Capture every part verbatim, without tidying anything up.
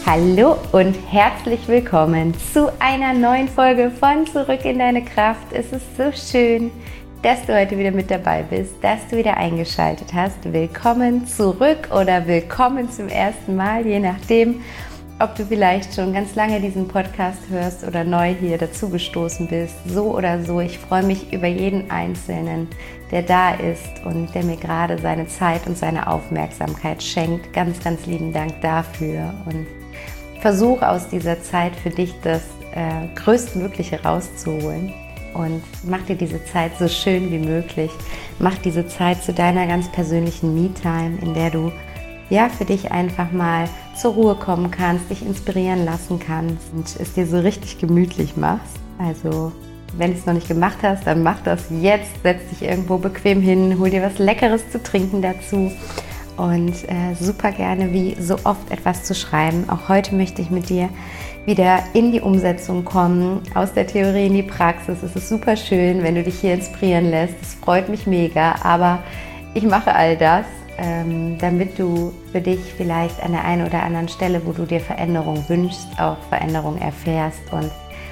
Hallo und herzlich willkommen zu einer neuen Folge von Zurück in deine Kraft. Es ist so schön, dass du heute wieder mit dabei bist, dass du wieder eingeschaltet hast. Willkommen zurück oder willkommen zum ersten Mal, je nachdem, ob du vielleicht schon ganz lange diesen Podcast hörst oder neu hier dazugestoßen bist. So oder so, ich freue mich über jeden Einzelnen, der da ist und der mir gerade seine Zeit und seine Aufmerksamkeit schenkt. Ganz, ganz lieben Dank dafür und versuche aus dieser Zeit für dich das äh, Größtmögliche rauszuholen und mach dir diese Zeit so schön wie möglich. Mach diese Zeit zu deiner ganz persönlichen Me-Time, in der du ja für dich einfach mal zur Ruhe kommen kannst, dich inspirieren lassen kannst und es dir so richtig gemütlich machst. Also wenn du es noch nicht gemacht hast, dann mach das jetzt. Setz dich irgendwo bequem hin, hol dir was Leckeres zu trinken dazu. Und äh, super gerne, wie so oft, etwas zu schreiben. Auch heute möchte ich mit dir wieder in die Umsetzung kommen, aus der Theorie in die Praxis. Es ist super schön, wenn du dich hier inspirieren lässt. Es freut mich mega, aber ich mache all das, ähm, damit du für dich vielleicht an der einen oder anderen Stelle, wo du dir Veränderung wünschst, auch Veränderung erfährst. Und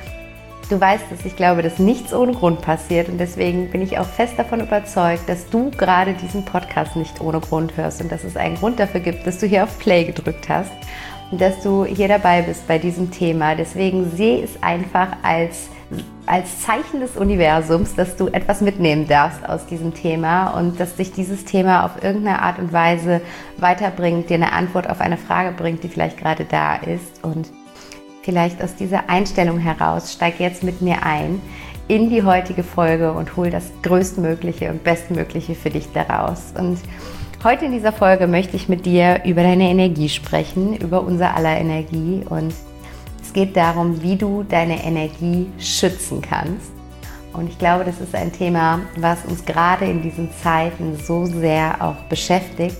du weißt es, ich glaube, dass nichts ohne Grund passiert und deswegen bin ich auch fest davon überzeugt, dass du gerade diesen Podcast nicht ohne Grund hörst und dass es einen Grund dafür gibt, dass du hier auf Play gedrückt hast und dass du hier dabei bist bei diesem Thema. Deswegen sehe es einfach als, als Zeichen des Universums, dass du etwas mitnehmen darfst aus diesem Thema und dass dich dieses Thema auf irgendeine Art und Weise weiterbringt, dir eine Antwort auf eine Frage bringt, die vielleicht gerade da ist. Und vielleicht aus dieser Einstellung heraus, steig jetzt mit mir ein in die heutige Folge und hol das Größtmögliche und Bestmögliche für dich daraus. Und heute in dieser Folge möchte ich mit dir über deine Energie sprechen, über unser aller Energie. Und es geht darum, wie du deine Energie schützen kannst. Und ich glaube, das ist ein Thema, was uns gerade in diesen Zeiten so sehr auch beschäftigt.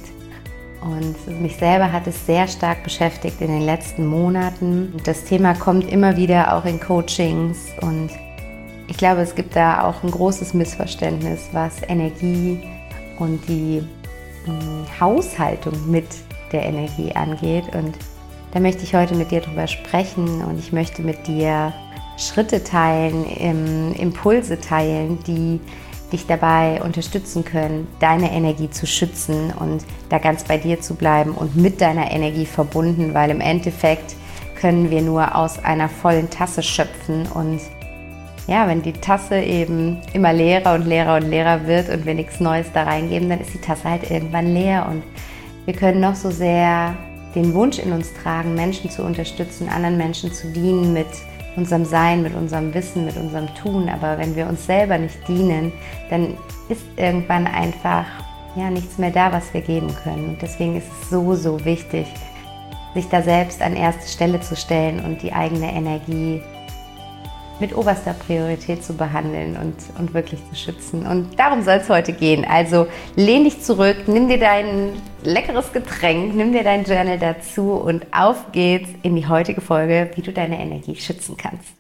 Und mich selber hat es sehr stark beschäftigt in den letzten Monaten. Das Thema kommt immer wieder auch in Coachings und ich glaube, es gibt da auch ein großes Missverständnis, was Energie und die mh, Haushaltung mit der Energie angeht. Und da möchte ich heute mit dir drüber sprechen und ich möchte mit dir Schritte teilen, ähm, Impulse teilen, die dich dabei unterstützen können, deine Energie zu schützen und da ganz bei dir zu bleiben und mit deiner Energie verbunden, weil im Endeffekt können wir nur aus einer vollen Tasse schöpfen und ja, wenn die Tasse eben immer leerer und leerer und leerer wird und wir nichts Neues da reingeben, dann ist die Tasse halt irgendwann leer und wir können noch so sehr den Wunsch in uns tragen, Menschen zu unterstützen, anderen Menschen zu dienen mit unserem Sein, mit unserem Wissen, mit unserem Tun. Aber wenn wir uns selber nicht dienen, dann ist irgendwann einfach ja, nichts mehr da, was wir geben können. Und deswegen ist es so, so wichtig, sich da selbst an erste Stelle zu stellen und die eigene Energie mit oberster Priorität zu behandeln und, und wirklich zu schützen. Und darum soll es heute gehen. Also lehn dich zurück, nimm dir dein leckeres Getränk, nimm dir dein Journal dazu und auf geht's in die heutige Folge, wie du deine Energie schützen kannst.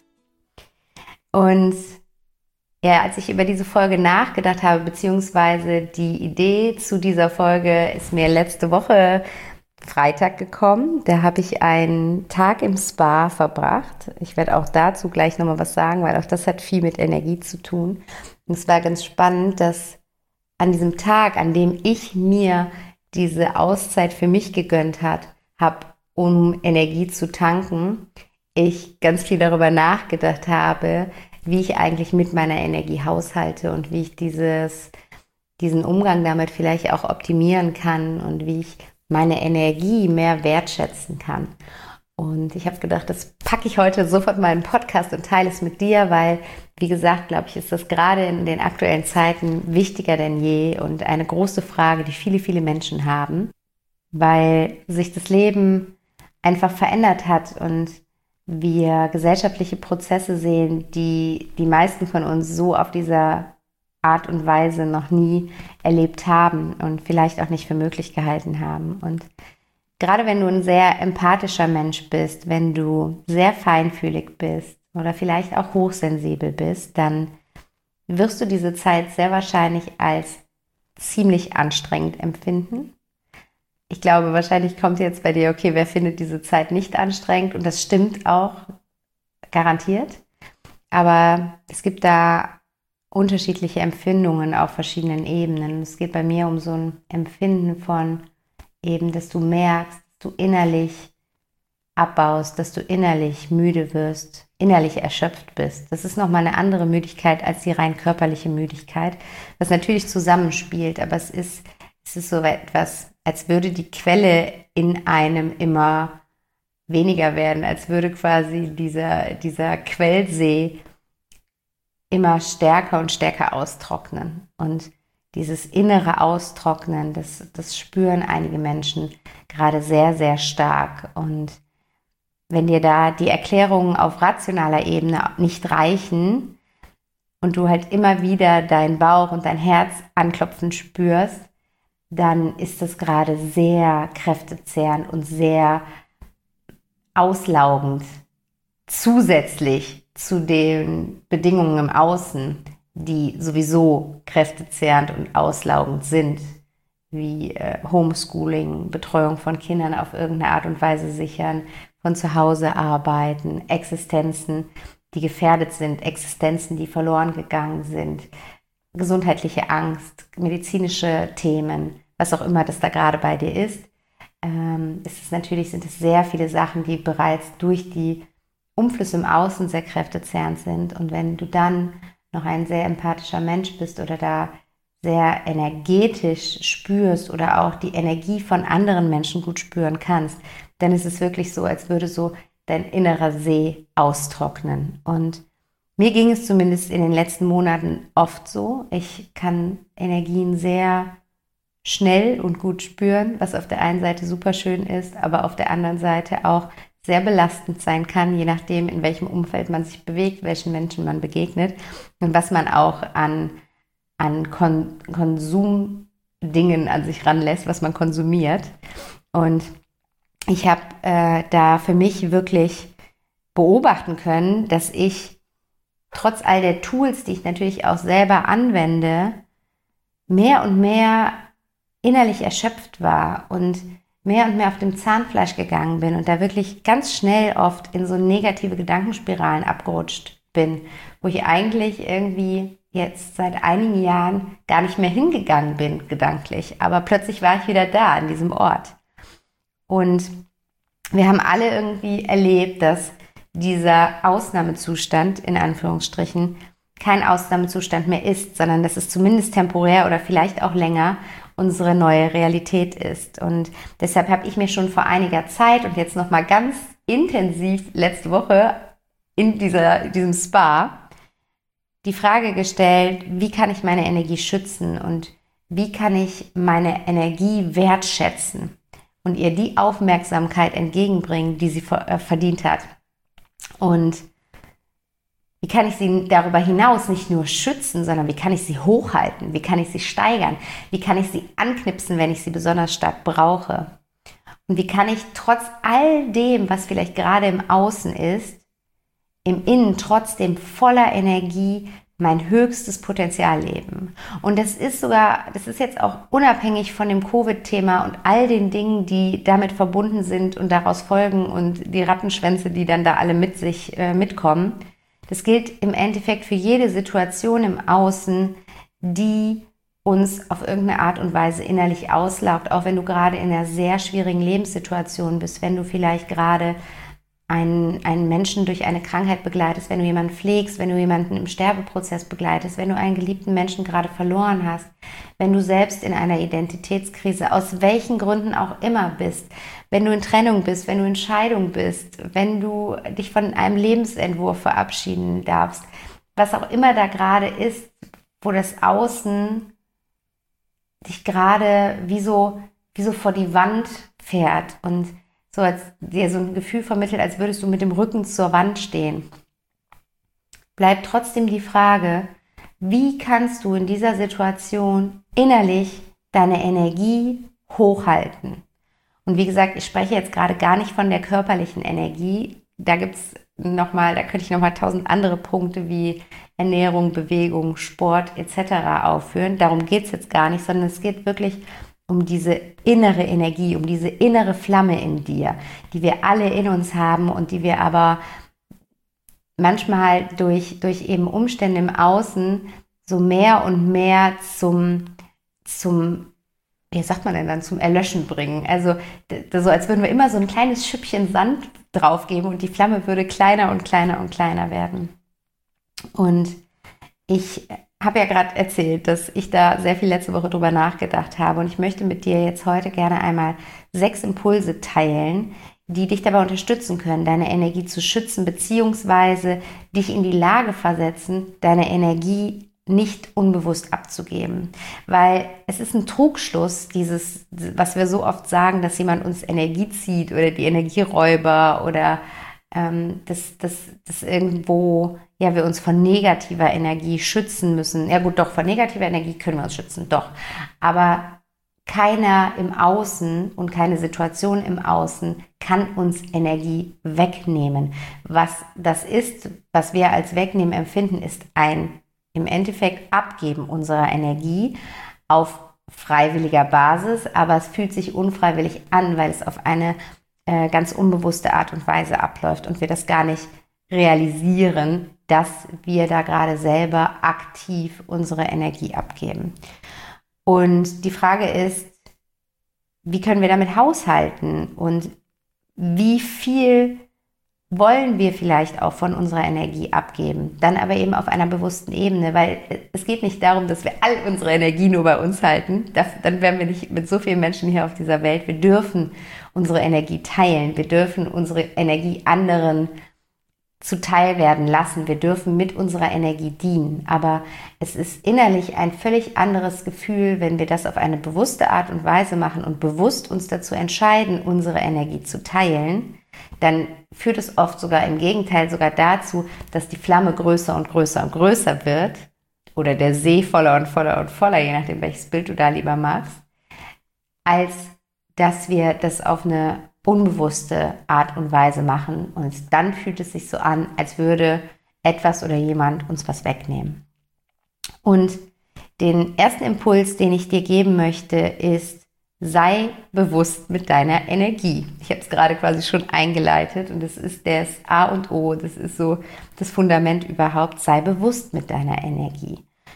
Und ja, als ich über diese Folge nachgedacht habe, beziehungsweise die Idee zu dieser Folge ist mir letzte Woche Freitag gekommen. Da habe ich einen Tag im Spa verbracht. Ich werde auch dazu gleich nochmal was sagen, weil auch das hat viel mit Energie zu tun. Und es war ganz spannend, dass an diesem Tag, an dem ich mir diese Auszeit für mich gegönnt hat, habe, um Energie zu tanken, ich ganz viel darüber nachgedacht habe, wie ich eigentlich mit meiner Energie haushalte und wie ich dieses, diesen Umgang damit vielleicht auch optimieren kann und wie ich meine Energie mehr wertschätzen kann. Und ich habe gedacht, das packe ich heute sofort mal in den Podcast und teile es mit dir, weil, wie gesagt, glaube ich, ist das gerade in den aktuellen Zeiten wichtiger denn je und eine große Frage, die viele, viele Menschen haben, weil sich das Leben einfach verändert hat und wir gesellschaftliche Prozesse sehen, die die meisten von uns so auf dieser Art und Weise noch nie erlebt haben und vielleicht auch nicht für möglich gehalten haben. Und gerade wenn du ein sehr empathischer Mensch bist, wenn du sehr feinfühlig bist oder vielleicht auch hochsensibel bist, dann wirst du diese Zeit sehr wahrscheinlich als ziemlich anstrengend empfinden. ich glaube, wahrscheinlich kommt jetzt bei dir, okay, wer findet diese Zeit nicht anstrengend? Und das stimmt auch, garantiert. Aber es gibt da unterschiedliche Empfindungen auf verschiedenen Ebenen. Es geht bei mir um so ein Empfinden von eben, dass du merkst, dass du innerlich abbaust, dass du innerlich müde wirst, innerlich erschöpft bist. Das ist nochmal eine andere Müdigkeit als die rein körperliche Müdigkeit, was natürlich zusammenspielt, aber es ist, es ist so etwas, als würde die Quelle in einem immer weniger werden, als würde quasi dieser, dieser Quellsee immer stärker und stärker austrocknen. Und dieses innere Austrocknen, das, das spüren einige Menschen gerade sehr, sehr stark. Und wenn dir da die Erklärungen auf rationaler Ebene nicht reichen und du halt immer wieder deinen Bauch und dein Herz anklopfen spürst, dann ist das gerade sehr kräftezehrend und sehr auslaugend, zusätzlich zu den Bedingungen im Außen, die sowieso kräftezehrend und auslaugend sind, wie äh, Homeschooling, Betreuung von Kindern auf irgendeine Art und Weise sichern, von zu Hause arbeiten, Existenzen, die gefährdet sind, Existenzen, die verloren gegangen sind, gesundheitliche Angst, medizinische Themen, was auch immer das da gerade bei dir ist. Ähm, es ist natürlich, sind es sehr viele Sachen, die bereits durch die Umflüsse im Außen sehr kräftezehrend sind. Und wenn du dann noch ein sehr empathischer Mensch bist oder da sehr energetisch spürst oder auch die Energie von anderen Menschen gut spüren kannst, dann ist es wirklich so, als würde so dein innerer See austrocknen. Und mir ging es zumindest in den letzten Monaten oft so. Ich kann Energien sehr schnell und gut spüren, was auf der einen Seite super schön ist, aber auf der anderen Seite auch sehr belastend sein kann, je nachdem, in welchem Umfeld man sich bewegt, welchen Menschen man begegnet und was man auch an, an Kon- Konsumdingen an sich ranlässt, was man konsumiert. Und ich habe äh, da für mich wirklich beobachten können, dass ich trotz all der Tools, die ich natürlich auch selber anwende, mehr und mehr innerlich erschöpft war und mehr und mehr auf dem Zahnfleisch gegangen bin und da wirklich ganz schnell oft in so negative Gedankenspiralen abgerutscht bin, wo ich eigentlich irgendwie jetzt seit einigen Jahren gar nicht mehr hingegangen bin, gedanklich. Aber plötzlich war ich wieder da, an diesem Ort. Und wir haben alle irgendwie erlebt, dass dieser Ausnahmezustand, in Anführungsstrichen, kein Ausnahmezustand mehr ist, sondern dass es zumindest temporär oder vielleicht auch länger unsere neue Realität ist. Und deshalb habe ich mir schon vor einiger Zeit und jetzt nochmal ganz intensiv letzte Woche in dieser, diesem Spa die Frage gestellt, wie kann ich meine Energie schützen und wie kann ich meine Energie wertschätzen und ihr die Aufmerksamkeit entgegenbringen, die sie verdient hat. Und wie kann ich sie darüber hinaus nicht nur schützen, sondern wie kann ich sie hochhalten? Wie kann ich sie steigern? Wie kann ich sie anknipsen, wenn ich sie besonders stark brauche? Und wie kann ich trotz all dem, was vielleicht gerade im Außen ist, im Innen trotzdem voller Energie mein höchstes Potenzial leben? Und das ist sogar, das ist jetzt auch unabhängig von dem Covid-Thema und all den Dingen, die damit verbunden sind und daraus folgen und die Rattenschwänze, die dann da alle mit sich äh, mitkommen. Das gilt im Endeffekt für jede Situation im Außen, die uns auf irgendeine Art und Weise innerlich auslaugt, auch wenn du gerade in einer sehr schwierigen Lebenssituation bist, wenn du vielleicht gerade einen, einen Menschen durch eine Krankheit begleitest, wenn du jemanden pflegst, wenn du jemanden im Sterbeprozess begleitest, wenn du einen geliebten Menschen gerade verloren hast, wenn du selbst in einer Identitätskrise, aus welchen Gründen auch immer bist, wenn du in Trennung bist, wenn du in Scheidung bist, wenn du dich von einem Lebensentwurf verabschieden darfst, was auch immer da gerade ist, wo das Außen dich gerade wie so, wie so vor die Wand fährt und so als dir so ein Gefühl vermittelt, als würdest du mit dem Rücken zur Wand stehen. Bleibt trotzdem die Frage, wie kannst du in dieser Situation innerlich deine Energie hochhalten? Und wie gesagt, ich spreche jetzt gerade gar nicht von der körperlichen Energie. Da gibt's noch mal, da könnte ich nochmal tausend andere Punkte wie Ernährung, Bewegung, Sport et cetera aufführen. Darum geht es jetzt gar nicht, sondern es geht wirklich um diese innere Energie, um diese innere Flamme in dir, die wir alle in uns haben und die wir aber manchmal durch, durch eben Umstände im Außen so mehr und mehr zum, zum, wie sagt man denn dann, zum Erlöschen bringen. Also so, als würden wir immer so ein kleines Schüppchen Sand draufgeben und die Flamme würde kleiner und kleiner und kleiner werden. Und ich habe ja gerade erzählt, dass ich da sehr viel letzte Woche drüber nachgedacht habe und ich möchte mit dir jetzt heute gerne einmal sechs Impulse teilen, die dich dabei unterstützen können, deine Energie zu schützen, beziehungsweise dich in die Lage versetzen, deine Energie nicht unbewusst abzugeben. Weil es ist ein Trugschluss, dieses, was wir so oft sagen, dass jemand uns Energie zieht oder die Energieräuber oder ähm, dass, dass, dass irgendwo ja, wir uns von negativer Energie schützen müssen. Ja gut, doch, von negativer Energie können wir uns schützen, doch. Aber keiner im Außen und keine Situation im Außen kann uns Energie wegnehmen. Was das ist, was wir als Wegnehmen empfinden, ist ein im Endeffekt Abgeben unserer Energie auf freiwilliger Basis, aber es fühlt sich unfreiwillig an, weil es auf eine äh, ganz unbewusste Art und Weise abläuft und wir das gar nicht realisieren, dass wir da gerade selber aktiv unsere Energie abgeben. Und die Frage ist, wie können wir damit haushalten und wie viel wollen wir vielleicht auch von unserer Energie abgeben, dann aber eben auf einer bewussten Ebene, weil es geht nicht darum, dass wir all unsere Energie nur bei uns halten, das, dann wären wir nicht mit so vielen Menschen hier auf dieser Welt. Wir dürfen unsere Energie teilen, wir dürfen unsere Energie anderen zuteil werden lassen, wir dürfen mit unserer Energie dienen, aber es ist innerlich ein völlig anderes Gefühl, wenn wir das auf eine bewusste Art und Weise machen und bewusst uns dazu entscheiden, unsere Energie zu teilen, dann führt es oft sogar im Gegenteil sogar dazu, dass die Flamme größer und größer und größer wird oder der See voller und voller und voller, je nachdem welches Bild du da lieber magst, als dass wir das auf eine unbewusste Art und Weise machen und dann fühlt es sich so an, als würde etwas oder jemand uns was wegnehmen. Und den ersten Impuls, den ich dir geben möchte, ist, sei bewusst mit deiner Energie. Ich habe es gerade quasi schon eingeleitet und das ist das A und O, das ist so das Fundament überhaupt, sei bewusst mit deiner Energie.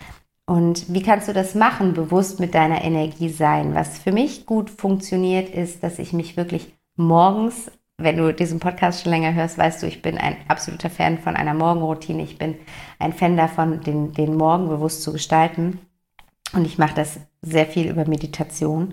Und wie kannst du das machen, bewusst mit deiner Energie sein? Was für mich gut funktioniert, ist, dass ich mich wirklich morgens, wenn du diesen Podcast schon länger hörst, weißt du, ich bin ein absoluter Fan von einer Morgenroutine. Ich bin ein Fan davon, den, den Morgen bewusst zu gestalten. Und ich mache das sehr viel über Meditation.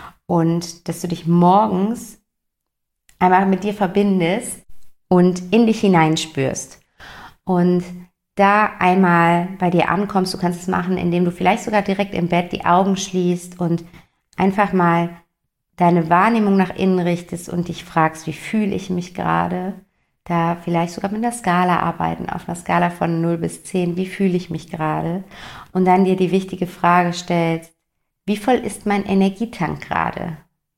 Und dass du dich morgens einmal mit dir verbindest und in dich hineinspürst. Und da einmal bei dir ankommst, du kannst es machen, indem du vielleicht sogar direkt im Bett die Augen schließt und einfach mal deine Wahrnehmung nach innen richtest und dich fragst, wie fühle ich mich gerade? Da vielleicht sogar mit einer Skala arbeiten, auf einer Skala von null bis zehn, wie fühle ich mich gerade? Und dann dir die wichtige Frage stellst, wie voll ist mein Energietank gerade?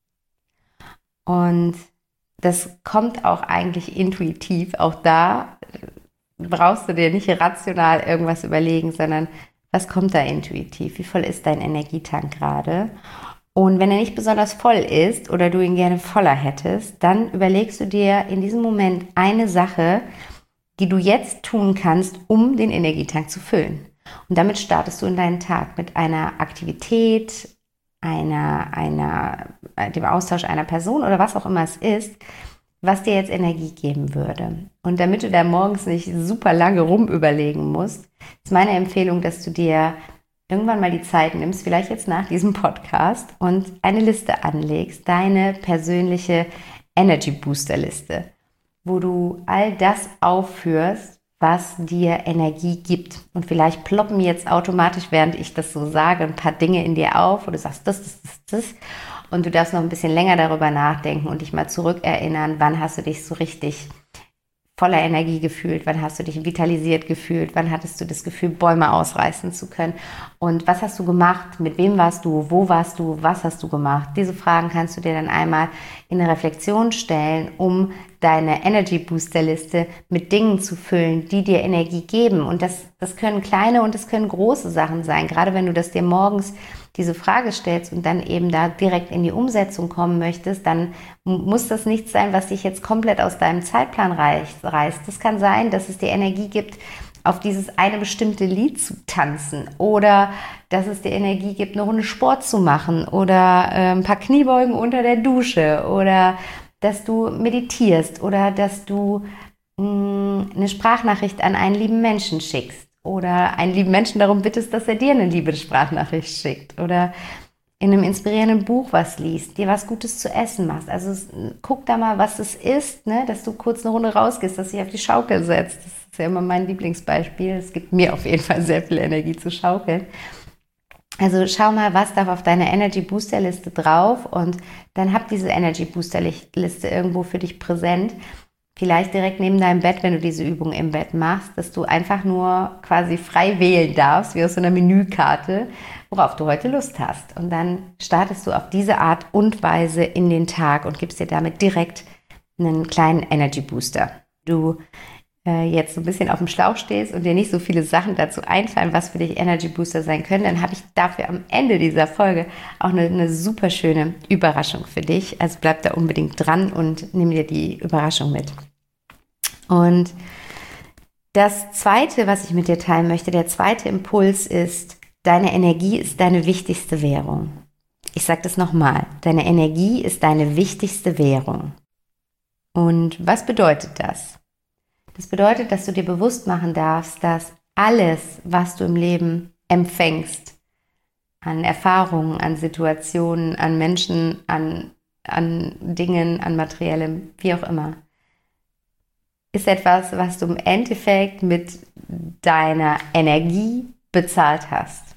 Und das kommt auch eigentlich intuitiv, auch da brauchst du dir nicht rational irgendwas überlegen, sondern was kommt da intuitiv? Wie voll ist dein Energietank gerade? Und wenn er nicht besonders voll ist oder du ihn gerne voller hättest, dann überlegst du dir in diesem Moment eine Sache, die du jetzt tun kannst, um den Energietank zu füllen. Und damit startest du in deinen Tag mit einer Aktivität, einer, einer, dem Austausch einer Person oder was auch immer es ist, was dir jetzt Energie geben würde. Und damit du da morgens nicht super lange rumüberlegen musst, ist meine Empfehlung, dass du dir irgendwann mal die Zeit nimmst, vielleicht jetzt nach diesem Podcast und eine Liste anlegst, deine persönliche Energy Booster Liste, wo du all das aufführst, was dir Energie gibt. Und vielleicht ploppen jetzt automatisch, während ich das so sage, ein paar Dinge in dir auf, wo du sagst, das, das, das, das. Und du darfst noch ein bisschen länger darüber nachdenken und dich mal zurückerinnern, wann hast du dich so richtig voller Energie gefühlt, wann hast du dich vitalisiert gefühlt, wann hattest du das Gefühl, Bäume ausreißen zu können und was hast du gemacht, mit wem warst du, wo warst du, was hast du gemacht. Diese Fragen kannst du dir dann einmal in eine Reflexion stellen, um deine Energy Booster Liste mit Dingen zu füllen, die dir Energie geben. Und das, das können kleine und das können große Sachen sein, gerade wenn du das dir morgens diese Frage stellst und dann eben da direkt in die Umsetzung kommen möchtest, dann muss das nichts sein, was dich jetzt komplett aus deinem Zeitplan reißt. Das kann sein, dass es dir Energie gibt, auf dieses eine bestimmte Lied zu tanzen oder dass es dir Energie gibt, eine Runde Sport zu machen oder äh, ein paar Kniebeugen unter der Dusche oder dass du meditierst oder dass du mh, eine Sprachnachricht an einen lieben Menschen schickst oder einen lieben Menschen darum bittest, dass er dir eine liebe Sprachnachricht schickt oder in einem inspirierenden Buch was liest, dir was Gutes zu essen machst. Also es, guck da mal, was es ist, ne? Dass du kurz eine Runde rausgehst, dass du dich auf die Schaukel setzt. Das ist ja immer mein Lieblingsbeispiel. Es gibt mir auf jeden Fall sehr viel Energie zu schaukeln. Also schau mal, was darf auf deiner Energy Booster Liste drauf und dann hab diese Energy Booster Liste irgendwo für dich präsent. Vielleicht direkt neben deinem Bett, wenn du diese Übung im Bett machst, dass du einfach nur quasi frei wählen darfst, wie aus so einer Menükarte, worauf du heute Lust hast. Und dann startest du auf diese Art und Weise in den Tag und gibst dir damit direkt einen kleinen Energy Booster. Du äh, jetzt so ein bisschen auf dem Schlauch stehst und dir nicht so viele Sachen dazu einfallen, was für dich Energy Booster sein können, dann habe ich dafür am Ende dieser Folge auch eine, eine super schöne Überraschung für dich. Also bleib da unbedingt dran und nimm dir die Überraschung mit. Und das Zweite, was ich mit dir teilen möchte, der zweite Impuls ist, deine Energie ist deine wichtigste Währung. Ich sage das nochmal, deine Energie ist deine wichtigste Währung. Und was bedeutet das? Das bedeutet, dass du dir bewusst machen darfst, dass alles, was du im Leben empfängst, an Erfahrungen, an Situationen, an Menschen, an, an Dingen, an Materiellem, wie auch immer, ist etwas, was du im Endeffekt mit deiner Energie bezahlt hast.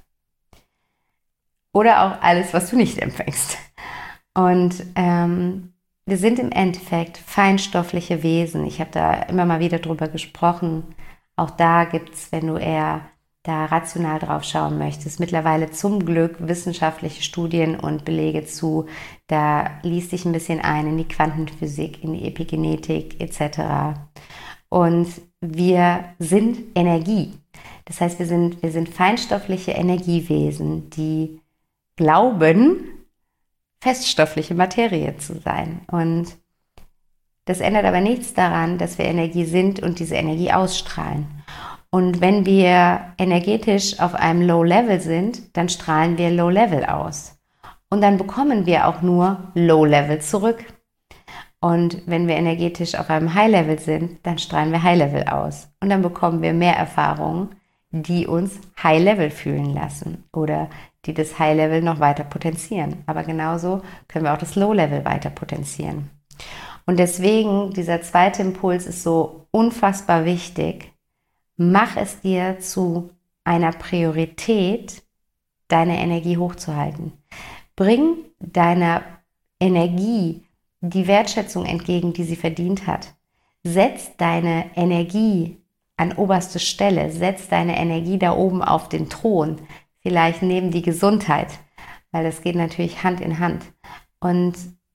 Oder auch alles, was du nicht empfängst. Und ähm, wir sind im Endeffekt feinstoffliche Wesen. Ich habe da immer mal wieder drüber gesprochen. Auch da gibt es, wenn du eher da rational drauf schauen möchtest, mittlerweile zum Glück wissenschaftliche Studien und Belege zu. Da liest dich ein bisschen ein in die Quantenphysik, in die Epigenetik et cetera. Und wir sind Energie. Das heißt, wir sind, wir sind feinstoffliche Energiewesen, die glauben, feststoffliche Materie zu sein. Und das ändert aber nichts daran, dass wir Energie sind und diese Energie ausstrahlen. Und wenn wir energetisch auf einem Low-Level sind, dann strahlen wir Low-Level aus. Und dann bekommen wir auch nur Low-Level zurück. Und wenn wir energetisch auf einem High-Level sind, dann strahlen wir High-Level aus. Und dann bekommen wir mehr Erfahrungen, die uns High-Level fühlen lassen oder die das High-Level noch weiter potenzieren. Aber genauso können wir auch das Low-Level weiter potenzieren. Und deswegen, dieser zweite Impuls ist so unfassbar wichtig. Mach es dir zu einer Priorität, deine Energie hochzuhalten. Bring deiner Energie die Wertschätzung entgegen, die sie verdient hat. Setz deine Energie an oberste Stelle. Setz deine Energie da oben auf den Thron. Vielleicht neben die Gesundheit, weil das geht natürlich Hand in Hand. Und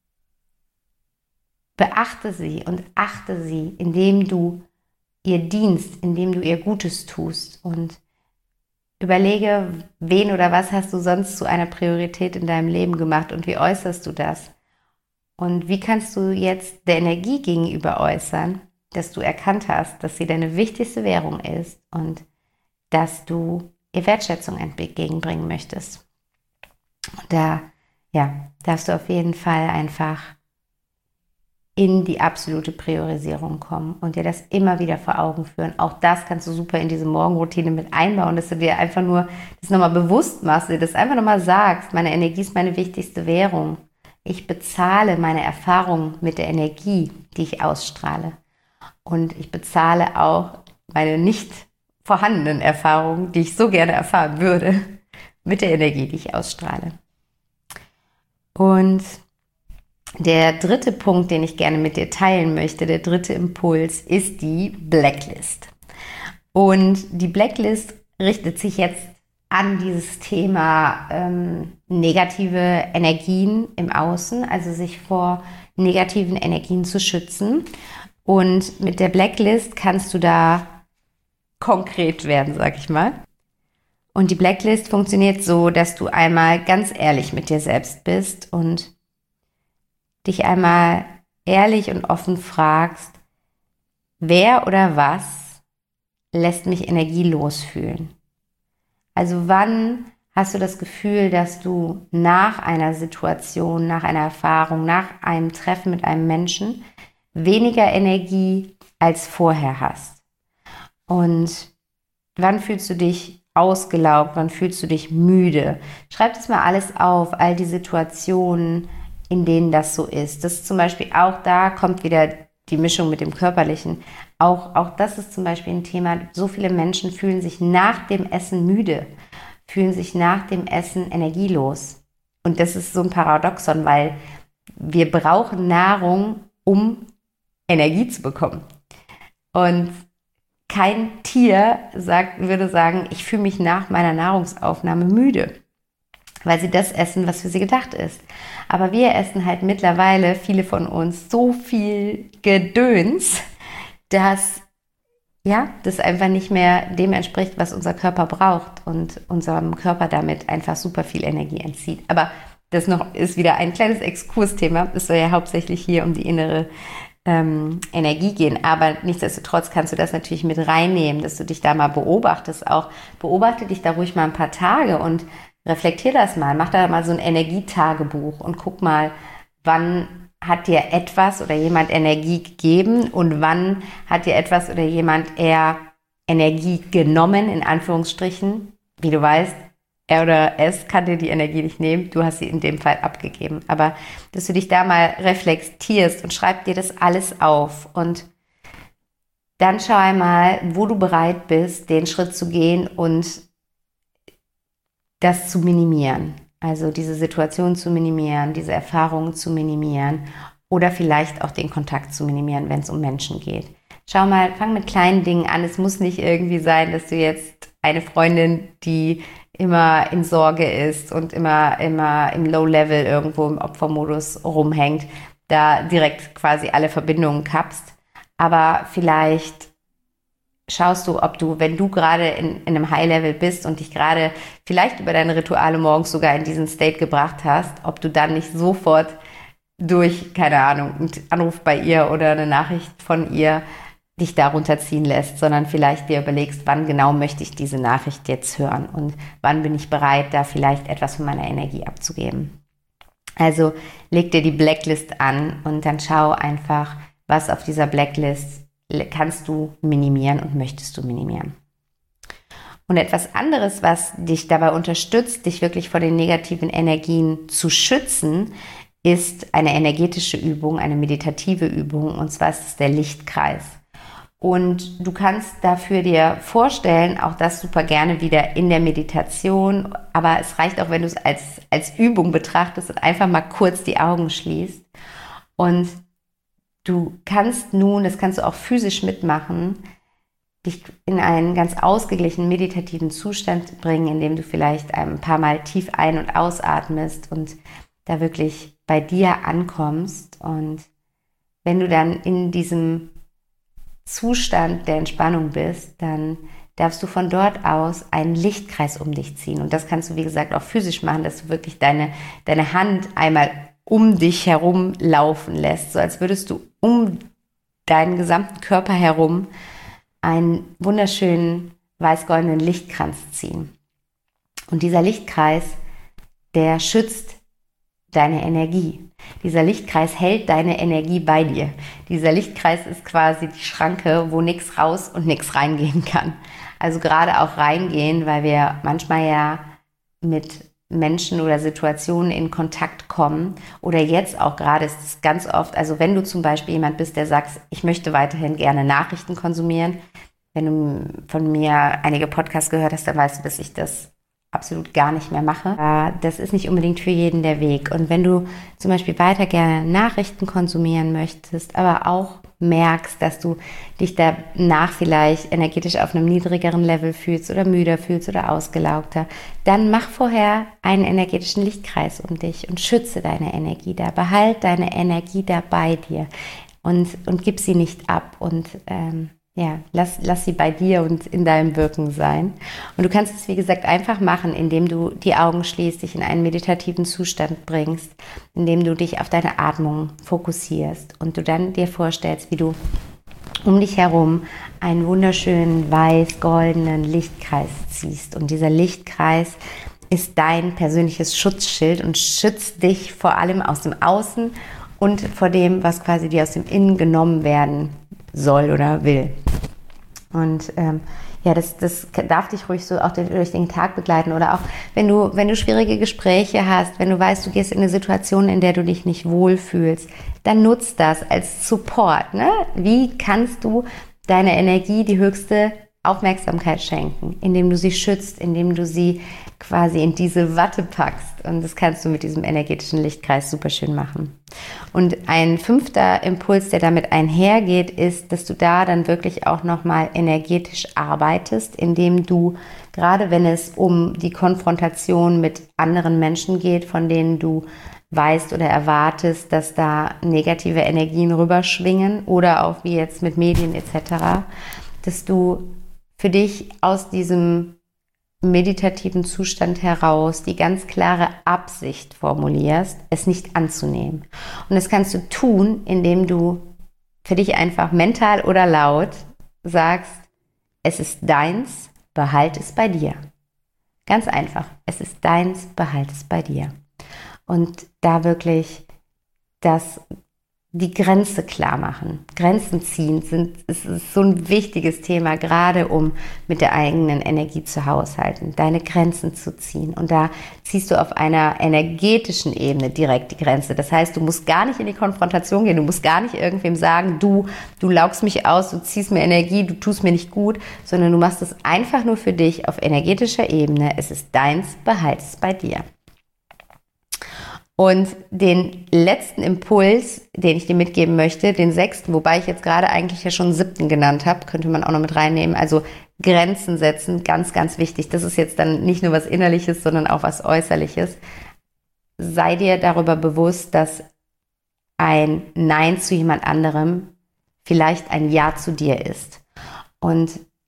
beachte sie und achte sie, indem du ihr dienst, indem du ihr Gutes tust. Und überlege, wen oder was hast du sonst zu einer Priorität in deinem Leben gemacht und wie äußerst du das? Und wie kannst du jetzt der Energie gegenüber äußern, dass du erkannt hast, dass sie deine wichtigste Währung ist und dass du ihr Wertschätzung entgegenbringen möchtest. Und da ja, darfst du auf jeden Fall einfach in die absolute Priorisierung kommen und dir das immer wieder vor Augen führen. Auch das kannst du super in diese Morgenroutine mit einbauen, dass du dir einfach nur das nochmal bewusst machst, dir das einfach nochmal sagst, meine Energie ist meine wichtigste Währung. Ich bezahle meine Erfahrung mit der Energie, die ich ausstrahle. Und ich bezahle auch meine nicht vorhandenen Erfahrungen, die ich so gerne erfahren würde, mit der Energie, die ich ausstrahle. Und der dritte Punkt, den ich gerne mit dir teilen möchte, der dritte Impuls, ist die Blacklist. Und die Blacklist richtet sich jetzt an dieses Thema ähm, negative Energien im Außen, also sich vor negativen Energien zu schützen. Und mit der Blacklist kannst du da konkret werden, sag ich mal. Und die Blacklist funktioniert so, dass du einmal ganz ehrlich mit dir selbst bist und dich einmal ehrlich und offen fragst, wer oder was lässt mich energielos fühlen? Also wann hast du das Gefühl, dass du nach einer Situation, nach einer Erfahrung, nach einem Treffen mit einem Menschen weniger Energie als vorher hast? Und wann fühlst du dich ausgelaugt? Wann fühlst du dich müde? Schreib das mal alles auf, all die Situationen, in denen das so ist. Das ist zum Beispiel auch, da kommt wieder die Mischung mit dem Körperlichen. Auch, auch das ist zum Beispiel ein Thema. So viele Menschen fühlen sich nach dem Essen müde, fühlen sich nach dem Essen energielos. Und das ist so ein Paradoxon, weil wir brauchen Nahrung, um Energie zu bekommen. Und kein Tier sagt, würde sagen, ich fühle mich nach meiner Nahrungsaufnahme müde, weil sie das essen, was für sie gedacht ist. Aber wir essen halt mittlerweile, viele von uns, so viel Gedöns, dass ja, das einfach nicht mehr dem entspricht, was unser Körper braucht und unserem Körper damit einfach super viel Energie entzieht. Aber das noch ist wieder ein kleines Exkursthema. Es soll ja hauptsächlich hier um die innere ähm, Energie gehen. Aber nichtsdestotrotz kannst du das natürlich mit reinnehmen, dass du dich da mal beobachtest. Auch beobachte dich da ruhig mal ein paar Tage und reflektier das mal. Mach da mal so ein Energietagebuch und guck mal, wann hat dir etwas oder jemand Energie gegeben und wann hat dir etwas oder jemand eher Energie genommen, in Anführungsstrichen. Wie du weißt, er oder es kann dir die Energie nicht nehmen, du hast sie in dem Fall abgegeben. Aber dass du dich da mal reflektierst und schreib dir das alles auf und dann schau einmal, wo du bereit bist, den Schritt zu gehen und das zu minimieren. Also diese Situation zu minimieren, diese Erfahrungen zu minimieren oder vielleicht auch den Kontakt zu minimieren, wenn es um Menschen geht. Schau mal, fang mit kleinen Dingen an. Es muss nicht irgendwie sein, dass du jetzt eine Freundin, die immer in Sorge ist und immer, immer im Low-Level irgendwo im Opfermodus rumhängt, da direkt quasi alle Verbindungen kappst. Aber vielleicht schaust du, ob du, wenn du gerade in, in einem High-Level bist und dich gerade vielleicht über deine Rituale morgens sogar in diesen State gebracht hast, ob du dann nicht sofort durch, keine Ahnung, einen Anruf bei ihr oder eine Nachricht von ihr dich darunter ziehen lässt, sondern vielleicht dir überlegst, wann genau möchte ich diese Nachricht jetzt hören und wann bin ich bereit, da vielleicht etwas von meiner Energie abzugeben. Also leg dir die Blacklist an und dann schau einfach, was auf dieser Blacklist kannst du minimieren und möchtest du minimieren. Und etwas anderes, was dich dabei unterstützt, dich wirklich vor den negativen Energien zu schützen, ist eine energetische Übung, eine meditative Übung, und zwar ist es der Lichtkreis. Und du kannst dafür dir vorstellen, auch das super gerne wieder in der Meditation, aber es reicht auch, wenn du es als, als Übung betrachtest und einfach mal kurz die Augen schließt. Und du kannst nun, das kannst du auch physisch mitmachen, dich in einen ganz ausgeglichenen meditativen Zustand bringen, indem du vielleicht ein paar Mal tief ein- und ausatmest und da wirklich bei dir ankommst. Und wenn du dann in diesem Zustand der Entspannung bist, dann darfst du von dort aus einen Lichtkreis um dich ziehen. Und das kannst du, wie gesagt, auch physisch machen, dass du wirklich deine, deine Hand einmal um dich herum laufen lässt, so als würdest du um deinen gesamten Körper herum einen wunderschönen weiß-goldenen Lichtkranz ziehen. Und dieser Lichtkreis, der schützt deine Energie. Dieser Lichtkreis hält deine Energie bei dir. Dieser Lichtkreis ist quasi die Schranke, wo nichts raus und nichts reingehen kann. Also gerade auch reingehen, weil wir manchmal ja mit Menschen oder Situationen in Kontakt kommen. Oder jetzt auch gerade ist es ganz oft, also wenn du zum Beispiel jemand bist, der sagt, ich möchte weiterhin gerne Nachrichten konsumieren. Wenn du von mir einige Podcasts gehört hast, dann weißt du, dass ich das absolut gar nicht mehr mache. Das ist nicht unbedingt für jeden der Weg. Und wenn du zum Beispiel weiter gerne Nachrichten konsumieren möchtest, aber auch merkst, dass du dich danach vielleicht energetisch auf einem niedrigeren Level fühlst oder müder fühlst oder ausgelaugter, dann mach vorher einen energetischen Lichtkreis um dich und schütze deine Energie da. Behalt deine Energie da bei dir und, und gib sie nicht ab und ähm, Ja, lass, lass sie bei dir und in deinem Wirken sein. Und du kannst es, wie gesagt, einfach machen, indem du die Augen schließt, dich in einen meditativen Zustand bringst, indem du dich auf deine Atmung fokussierst und du dann dir vorstellst, wie du um dich herum einen wunderschönen weiß-goldenen Lichtkreis ziehst. Und dieser Lichtkreis ist dein persönliches Schutzschild und schützt dich vor allem aus dem Außen und vor dem, was quasi dir aus dem Innen genommen werden soll oder will. Und ähm, ja, das, das darf dich ruhig so auch durch den Tag begleiten oder auch wenn du, wenn du schwierige Gespräche hast, wenn du weißt, du gehst in eine Situation, in der du dich nicht wohlfühlst, dann nutzt das als Support. Ne? Wie kannst du deiner Energie die höchste Aufmerksamkeit schenken, indem du sie schützt, indem du sie quasi in diese Watte packst. Und das kannst du mit diesem energetischen Lichtkreis super schön machen. Und ein fünfter Impuls, der damit einhergeht, ist, dass du da dann wirklich auch nochmal energetisch arbeitest, indem du, gerade wenn es um die Konfrontation mit anderen Menschen geht, von denen du weißt oder erwartest, dass da negative Energien rüberschwingen oder auch wie jetzt mit Medien et cetera, dass du für dich aus diesem meditativen Zustand heraus die ganz klare Absicht formulierst, es nicht anzunehmen. Und das kannst du tun, indem du für dich einfach mental oder laut sagst, es ist deins, behalt es bei dir. Ganz einfach, es ist deins, behalt es bei dir. Und da wirklich das die Grenze klar machen. Grenzen ziehen sind, ist, ist so ein wichtiges Thema, gerade um mit der eigenen Energie zu haushalten, deine Grenzen zu ziehen. Und da ziehst du auf einer energetischen Ebene direkt die Grenze. Das heißt, du musst gar nicht in die Konfrontation gehen, du musst gar nicht irgendwem sagen, du, du laugst mich aus, du ziehst mir Energie, du tust mir nicht gut, sondern du machst es einfach nur für dich auf energetischer Ebene. Es ist deins, behalte es bei dir. Und den letzten Impuls, den ich dir mitgeben möchte, den sechsten, wobei ich jetzt gerade eigentlich ja schon einen siebten genannt habe, könnte man auch noch mit reinnehmen, also Grenzen setzen, ganz, ganz wichtig. Das ist jetzt dann nicht nur was Innerliches, sondern auch was Äußerliches. Sei dir darüber bewusst, dass ein Nein zu jemand anderem vielleicht ein Ja zu dir ist. Und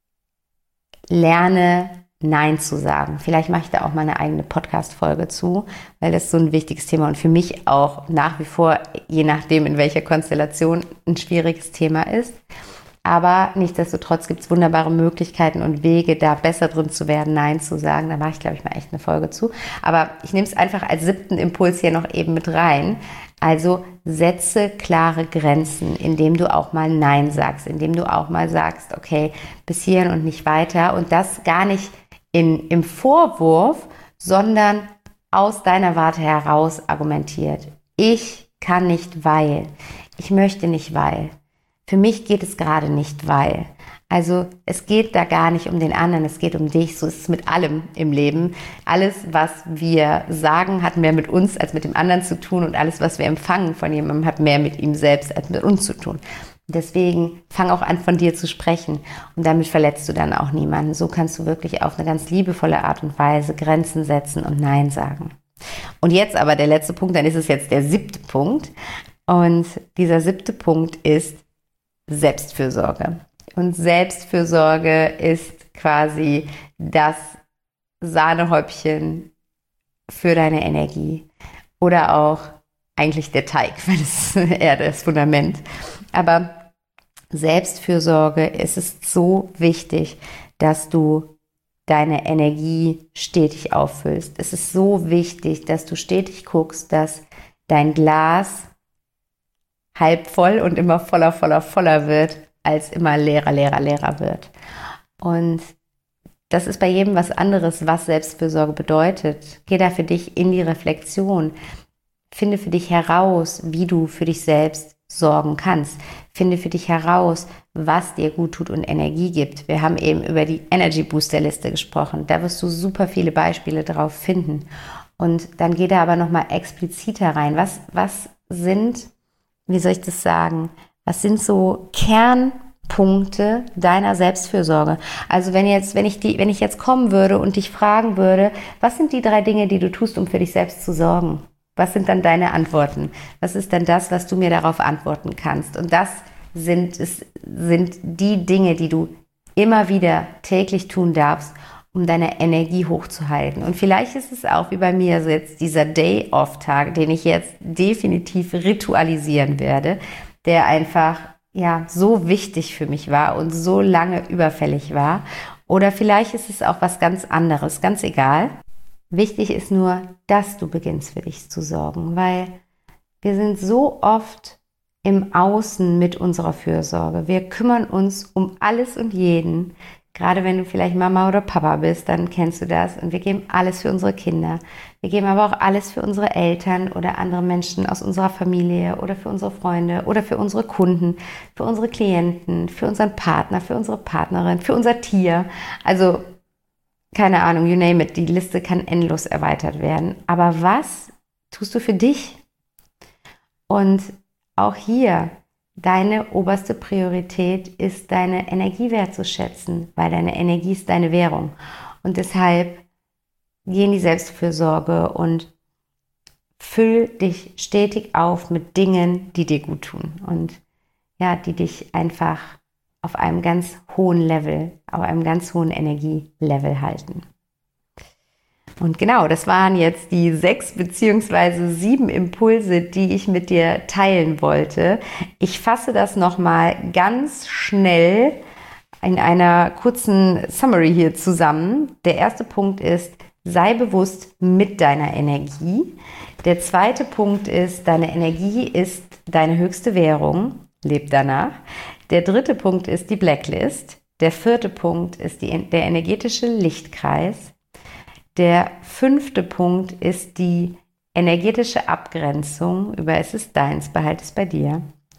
lerne Nein zu sagen. Vielleicht mache ich da auch mal eine eigene Podcast-Folge zu, weil das so ein wichtiges Thema und für mich auch nach wie vor, je nachdem in welcher Konstellation, ein schwieriges Thema ist. Aber nichtsdestotrotz gibt es wunderbare Möglichkeiten und Wege, da besser drin zu werden, Nein zu sagen. Da mache ich, glaube ich, mal echt eine Folge zu. Aber ich nehme es einfach als siebten Impuls hier noch eben mit rein. Also setze klare Grenzen, indem du auch mal Nein sagst, indem du auch mal sagst, okay, bis hierhin und nicht weiter. Und das gar nicht in, im Vorwurf, sondern aus deiner Warte heraus argumentiert. Ich kann nicht, weil. Ich möchte nicht, weil. Für mich geht es gerade nicht, weil. Also es geht da gar nicht um den anderen, es geht um dich. So ist es mit allem im Leben. Alles, was wir sagen, hat mehr mit uns als mit dem anderen zu tun und alles, was wir empfangen von jemandem, hat mehr mit ihm selbst als mit uns zu tun. Deswegen fang auch an, von dir zu sprechen und damit verletzt du dann auch niemanden. So kannst du wirklich auf eine ganz liebevolle Art und Weise Grenzen setzen und Nein sagen. Und jetzt aber der letzte Punkt, dann ist es jetzt der siebte Punkt. Und dieser siebte Punkt ist Selbstfürsorge. Und Selbstfürsorge ist quasi das Sahnehäubchen für deine Energie. Oder auch eigentlich der Teig, weil es eher das Fundament. Aber Selbstfürsorge, es ist so wichtig, dass du deine Energie stetig auffüllst. Es ist so wichtig, dass du stetig guckst, dass dein Glas halb voll und immer voller, voller, voller wird, als immer leerer, leerer, leerer wird. Und das ist bei jedem was anderes, was Selbstfürsorge bedeutet. Geh da für dich in die Reflexion. Finde für dich heraus, wie du für dich selbst sorgen kannst. Finde für dich heraus, was dir gut tut und Energie gibt. Wir haben eben über die Energy Booster Liste gesprochen. Da wirst du super viele Beispiele drauf finden. Und dann geh da aber nochmal expliziter rein. Was, was sind, wie soll ich das sagen, was sind so Kernpunkte deiner Selbstfürsorge? Also wenn jetzt, wenn ich die, wenn ich jetzt kommen würde und dich fragen würde, was sind die drei Dinge, die du tust, um für dich selbst zu sorgen? Was sind dann deine Antworten? Was ist dann das, was du mir darauf antworten kannst? Und das sind, es, sind die Dinge, die du immer wieder täglich tun darfst, um deine Energie hochzuhalten. Und vielleicht ist es auch wie bei mir so jetzt dieser Day-Off-Tag, den ich jetzt definitiv ritualisieren werde, der einfach ja so wichtig für mich war und so lange überfällig war. Oder vielleicht ist es auch was ganz anderes, ganz egal. Wichtig ist nur, dass du beginnst für dich zu sorgen, weil wir sind so oft im Außen mit unserer Fürsorge. Wir kümmern uns um alles und jeden. Gerade wenn du vielleicht Mama oder Papa bist, dann kennst du das. Und wir geben alles für unsere Kinder. Wir geben aber auch alles für unsere Eltern oder andere Menschen aus unserer Familie oder für unsere Freunde oder für unsere Kunden, für unsere Klienten, für unseren Partner, für unsere Partnerin, für unser Tier. Also keine Ahnung, you name it. Die Liste kann endlos erweitert werden. Aber was tust du für dich? Und auch hier, deine oberste Priorität ist, deine Energie wertzuschätzen, weil deine Energie ist deine Währung. Und deshalb geh in die Selbstfürsorge und füll dich stetig auf mit Dingen, die dir gut tun und ja, die dich einfach auf einem ganz hohen Level, auf einem ganz hohen Energielevel halten. Und genau, das waren jetzt die sechs beziehungsweise sieben Impulse, die ich mit dir teilen wollte. Ich fasse das nochmal ganz schnell in einer kurzen Summary hier zusammen. Der erste Punkt ist, sei bewusst mit deiner Energie. Der zweite Punkt ist, deine Energie ist deine höchste Währung. Leb danach. Der dritte Punkt ist die Blacklist. Der vierte Punkt ist die, der energetische Lichtkreis. Der fünfte Punkt ist die energetische Abgrenzung über es ist deins, behalte es bei dir.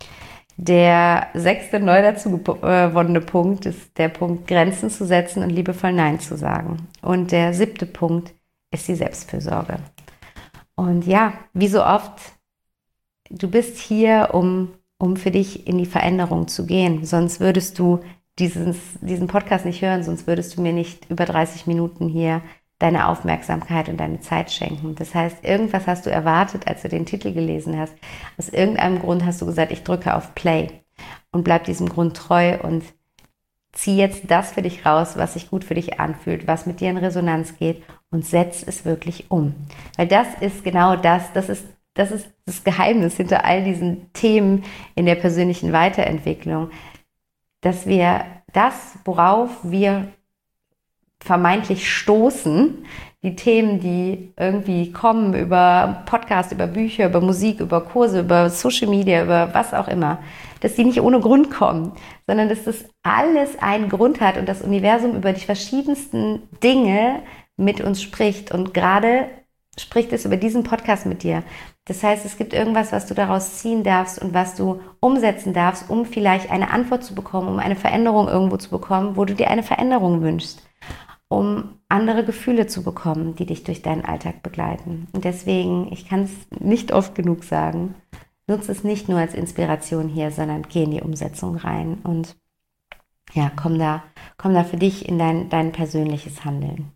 Der sechste neu dazu gewonnene Punkt ist der Punkt, Grenzen zu setzen und liebevoll Nein zu sagen. Und der siebte Punkt ist die Selbstfürsorge. Und ja, wie so oft, du bist hier, um, um für dich in die Veränderung zu gehen. Sonst würdest du dieses, diesen Podcast nicht hören, sonst würdest du mir nicht über dreißig Minuten hier deine Aufmerksamkeit und deine Zeit schenken. Das heißt, irgendwas hast du erwartet, als du den Titel gelesen hast. Aus irgendeinem Grund hast du gesagt, ich drücke auf Play und bleib diesem Grund treu und zieh jetzt das für dich raus, was sich gut für dich anfühlt, was mit dir in Resonanz geht und setz es wirklich um. Weil das ist genau das, das ist, das ist das Geheimnis hinter all diesen Themen in der persönlichen Weiterentwicklung, dass wir das, worauf wir vermeintlich stoßen, die Themen, die irgendwie kommen über Podcasts, über Bücher, über Musik, über Kurse, über Social Media, über was auch immer, dass die nicht ohne Grund kommen, sondern dass das alles einen Grund hat und das Universum über die verschiedensten Dinge mit uns spricht. Und gerade spricht es über diesen Podcast mit dir. Das heißt, es gibt irgendwas, was du daraus ziehen darfst und was du umsetzen darfst, um vielleicht eine Antwort zu bekommen, um eine Veränderung irgendwo zu bekommen, wo du dir eine Veränderung wünschst, um andere Gefühle zu bekommen, die dich durch deinen Alltag begleiten. Und deswegen, ich kann es nicht oft genug sagen, nutze es nicht nur als Inspiration hier, sondern geh in die Umsetzung rein und ja, komm da, komm da für dich in dein, dein persönliches Handeln.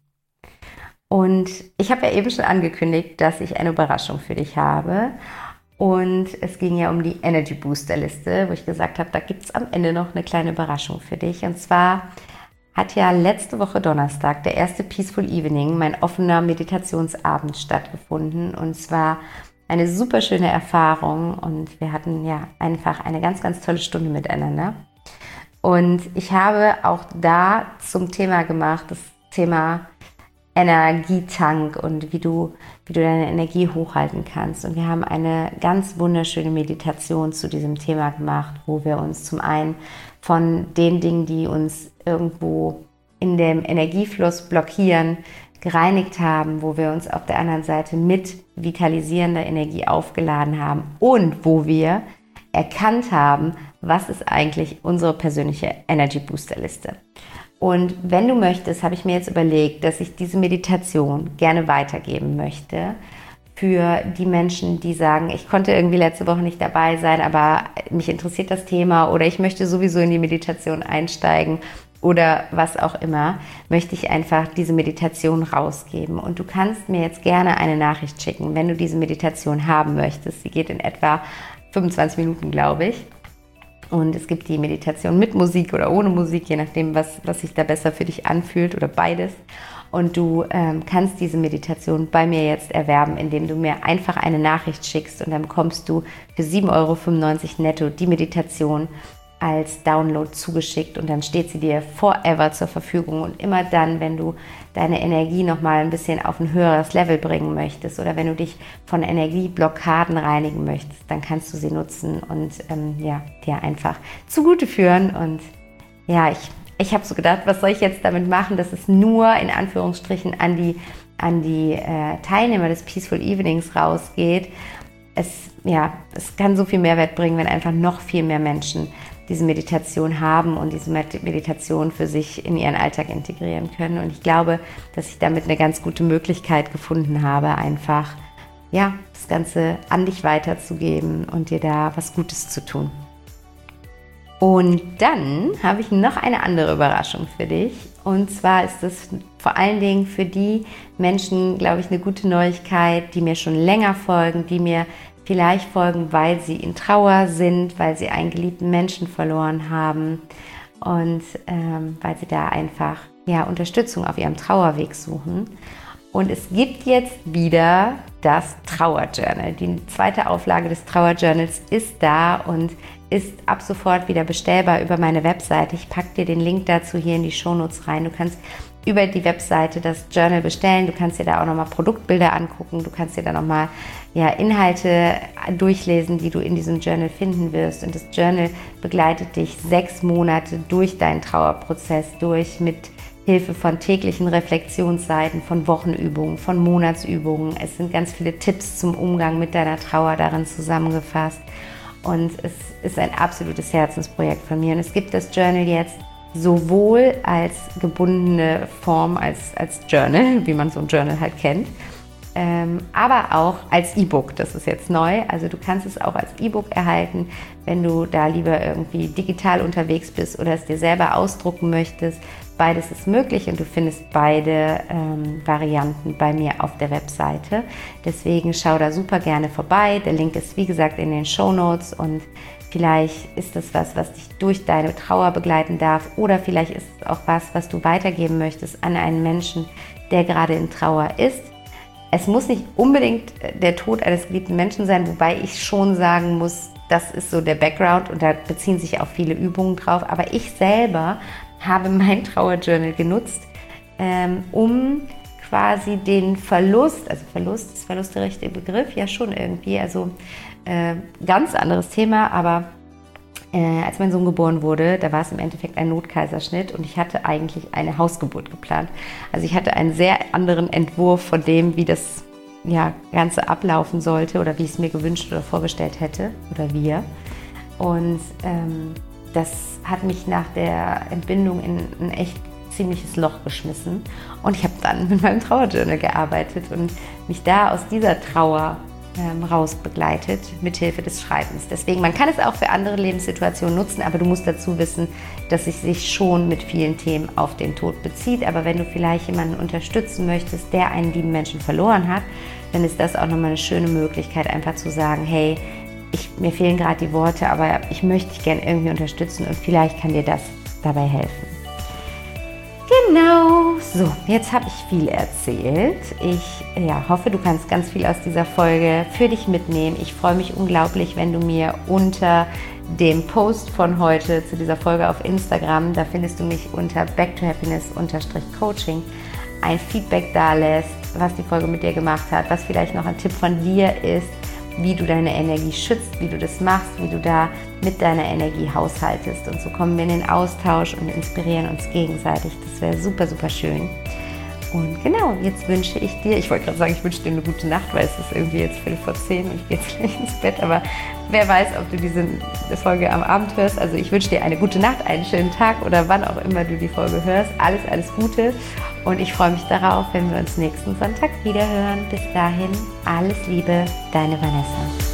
Und ich habe ja eben schon angekündigt, dass ich eine Überraschung für dich habe. Und es ging ja um die Energy Booster Liste, wo ich gesagt habe, da gibt es am Ende noch eine kleine Überraschung für dich. Und zwar hat ja letzte Woche Donnerstag, der erste Peaceful Evening, mein offener Meditationsabend stattgefunden. Und zwar eine super schöne Erfahrung und wir hatten ja einfach eine ganz, ganz tolle Stunde miteinander. Und ich habe auch da zum Thema gemacht, das Thema Energietank und wie du, wie du deine Energie hochhalten kannst. Und wir haben eine ganz wunderschöne Meditation zu diesem Thema gemacht, wo wir uns zum einen von den Dingen, die uns irgendwo in dem Energiefluss blockieren, gereinigt haben, wo wir uns auf der anderen Seite mit vitalisierender Energie aufgeladen haben und wo wir erkannt haben, was ist eigentlich unsere persönliche Energy Booster Liste. Und wenn du möchtest, habe ich mir jetzt überlegt, dass ich diese Meditation gerne weitergeben möchte für die Menschen, die sagen, ich konnte irgendwie letzte Woche nicht dabei sein, aber mich interessiert das Thema oder ich möchte sowieso in die Meditation einsteigen oder was auch immer, möchte ich einfach diese Meditation rausgeben. Und du kannst mir jetzt gerne eine Nachricht schicken, wenn du diese Meditation haben möchtest. Sie geht in etwa fünfundzwanzig Minuten, glaube ich. Und es gibt die Meditation mit Musik oder ohne Musik, je nachdem, was, was sich da besser für dich anfühlt oder beides. Und du ähm, kannst diese Meditation bei mir jetzt erwerben, indem du mir einfach eine Nachricht schickst und dann bekommst du für sieben Euro fünfundneunzig netto die Meditation als Download zugeschickt und dann steht sie dir forever zur Verfügung. Und immer dann, wenn du deine Energie nochmal ein bisschen auf ein höheres Level bringen möchtest oder wenn du dich von Energieblockaden reinigen möchtest, dann kannst du sie nutzen und ähm, ja, dir einfach zugute führen. Und ja, ich Ich habe so gedacht, was soll ich jetzt damit machen, dass es nur in Anführungsstrichen an die, an die äh, Teilnehmer des Peaceful Evenings rausgeht. Es, ja, es kann so viel Mehrwert bringen, wenn einfach noch viel mehr Menschen diese Meditation haben und diese Meditation für sich in ihren Alltag integrieren können. Und ich glaube, dass ich damit eine ganz gute Möglichkeit gefunden habe, einfach ja, das Ganze an dich weiterzugeben und dir da was Gutes zu tun. Und dann habe ich noch eine andere Überraschung für dich. Und zwar ist es vor allen Dingen für die Menschen, glaube ich, eine gute Neuigkeit, die mir schon länger folgen, die mir vielleicht folgen, weil sie in Trauer sind, weil sie einen geliebten Menschen verloren haben und ähm, weil sie da einfach ja, Unterstützung auf ihrem Trauerweg suchen. Und es gibt jetzt wieder das Trauerjournal. Die zweite Auflage des Trauerjournals ist da und ist ab sofort wieder bestellbar über meine Webseite. Ich packe dir den Link dazu hier in die Shownotes rein. Du kannst über die Webseite das Journal bestellen. Du kannst dir da auch nochmal Produktbilder angucken. Du kannst dir da nochmal ja, Inhalte durchlesen, die du in diesem Journal finden wirst. Und das Journal begleitet dich sechs Monate durch deinen Trauerprozess durch mit Hilfe von täglichen Reflexionsseiten, von Wochenübungen, von Monatsübungen. Es sind ganz viele Tipps zum Umgang mit deiner Trauer darin zusammengefasst. Und es ist ein absolutes Herzensprojekt von mir. Und es gibt das Journal jetzt sowohl als gebundene Form, als, als Journal, wie man so ein Journal halt kennt, ähm, aber auch als E-Book. Das ist jetzt neu. Also du kannst es auch als E-Book erhalten, wenn du da lieber irgendwie digital unterwegs bist oder es dir selber ausdrucken möchtest. Beides ist möglich und du findest beide ähm, Varianten bei mir auf der Webseite. Deswegen schau da super gerne vorbei. Der Link ist wie gesagt in den Shownotes und vielleicht ist das was, was dich durch deine Trauer begleiten darf oder vielleicht ist es auch was, was du weitergeben möchtest an einen Menschen, der gerade in Trauer ist. Es muss nicht unbedingt der Tod eines geliebten Menschen sein, wobei ich schon sagen muss, das ist so der Background und da beziehen sich auch viele Übungen drauf. Aber ich selber habe mein Trauerjournal genutzt, ähm, um quasi den Verlust, also Verlust, ist Verlust der richtige Begriff? Ja schon irgendwie, also äh, ganz anderes Thema, aber äh, als mein Sohn geboren wurde, da war es im Endeffekt ein Notkaiserschnitt und ich hatte eigentlich eine Hausgeburt geplant. Also ich hatte einen sehr anderen Entwurf von dem, wie das ja, Ganze ablaufen sollte oder wie ich es mir gewünscht oder vorgestellt hätte oder wir. Und ähm, das hat mich nach der Entbindung in ein echt ziemliches Loch geschmissen. Und ich habe dann mit meinem Trauerjournal gearbeitet und mich da aus dieser Trauer ähm, raus begleitet, mithilfe des Schreibens. Deswegen, man kann es auch für andere Lebenssituationen nutzen, aber du musst dazu wissen, dass es sich schon mit vielen Themen auf den Tod bezieht. Aber wenn du vielleicht jemanden unterstützen möchtest, der einen lieben Menschen verloren hat, dann ist das auch nochmal eine schöne Möglichkeit, einfach zu sagen, hey, Ich, mir fehlen gerade die Worte, aber ich möchte dich gerne irgendwie unterstützen und vielleicht kann dir das dabei helfen. Genau, so, jetzt habe ich viel erzählt. Ich ja, hoffe, du kannst ganz viel aus dieser Folge für dich mitnehmen. Ich freue mich unglaublich, wenn du mir unter dem Post von heute zu dieser Folge auf Instagram, da findest du mich unter back to happiness coaching, ein Feedback da lässt, was die Folge mit dir gemacht hat, was vielleicht noch ein Tipp von dir ist, wie du deine Energie schützt, wie du das machst, wie du da mit deiner Energie haushaltest. Und so kommen wir in den Austausch und inspirieren uns gegenseitig. Das wäre super, super schön. Und genau, jetzt wünsche ich dir, ich wollte gerade sagen, ich wünsche dir eine gute Nacht, weil es ist irgendwie jetzt Viertel vor zehn und ich gehe jetzt gleich ins Bett. Aber wer weiß, ob du diese Folge am Abend hörst. Also ich wünsche dir eine gute Nacht, einen schönen Tag oder wann auch immer du die Folge hörst. Alles, alles Gute. Und ich freue mich darauf, wenn wir uns nächsten Sonntag wieder hören. Bis dahin, alles Liebe, deine Vanessa.